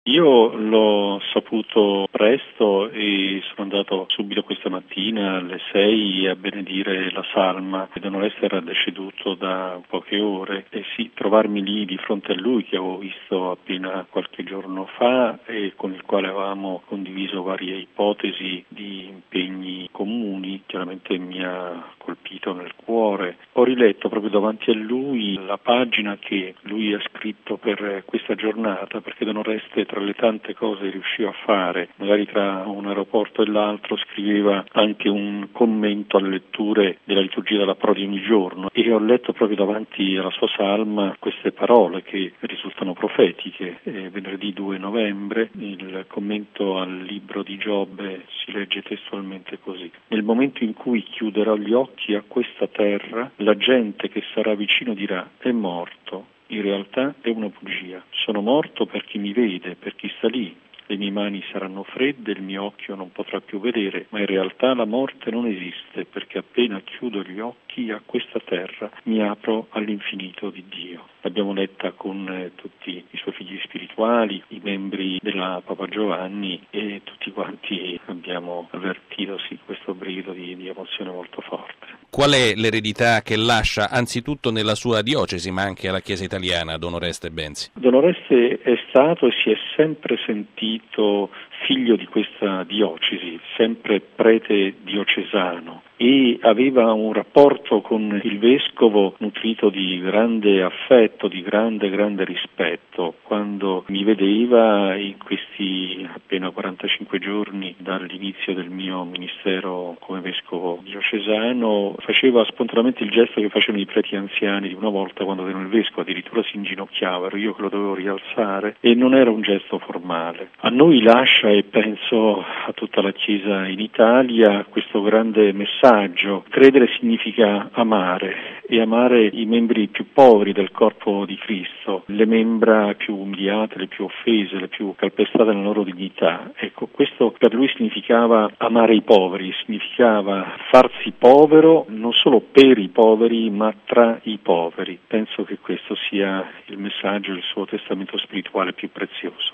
Io l'ho saputo presto e sono andato subito questa mattina alle 6 a benedire la salma. Don Oreste era deceduto da poche ore e sì, trovarmi lì di fronte a lui, che avevo visto appena qualche giorno fa e con il quale avevamo condiviso varie ipotesi di impegni comuni, chiaramente mi ha colpito nel cuore. Ho riletto proprio davanti a lui la pagina che lui ha scritto per questa giornata, perché Don Oreste, tra le tante cose che riusciva a fare, magari tra un aeroporto e l'altro, scriveva anche un commento alle letture della liturgia della Pro di ogni giorno, e ho letto proprio davanti alla sua salma queste parole che risultano profetiche. Venerdì 2 novembre il commento al libro di Giobbe si legge testualmente così: nel momento in cui chiuderò gli occhi a questa terra, la gente che sarà vicino dirà: è morto. In realtà è una bugia. Sono morto per chi mi vede, per chi sta lì. Le mie mani saranno fredde, il mio occhio non potrà più vedere, ma in realtà la morte non esiste, perché appena chiudo gli occhi a questa terra mi apro all'infinito di Dio. L'abbiamo letta con tutti i suoi figli spirituali, i membri della Papa Giovanni, e tutti quanti abbiamo avvertito questo brivido di emozione molto forte. Qual è l'eredità che lascia anzitutto nella sua diocesi, ma anche alla Chiesa italiana, Don Oreste Benzi? Don Oreste è stato e si è sempre sentito figlio di questa diocesi, sempre prete diocesano, e aveva un rapporto con il vescovo nutrito di grande affetto, di grande rispetto. Quando mi vedeva in questi appena 45 giorni dall'inizio del mio ministero come vescovo diocesano, faceva spontaneamente il gesto che facevano i preti anziani di una volta quando erano il vescovo, addirittura si inginocchiava, ero io che lo dovevo rialzare, e non era un gesto formale. A noi lascia, e penso a tutta la Chiesa in Italia, questo grande messaggio: credere significa amare, e amare i membri più poveri del corpo di Cristo, le membra più umiliate, le più offese, le più calpestate nella loro dignità. Ecco, questo per lui significava amare i poveri, significava farsi povero non solo per i poveri ma tra i poveri. Penso che questo sia il messaggio, il suo testamento spirituale più prezioso.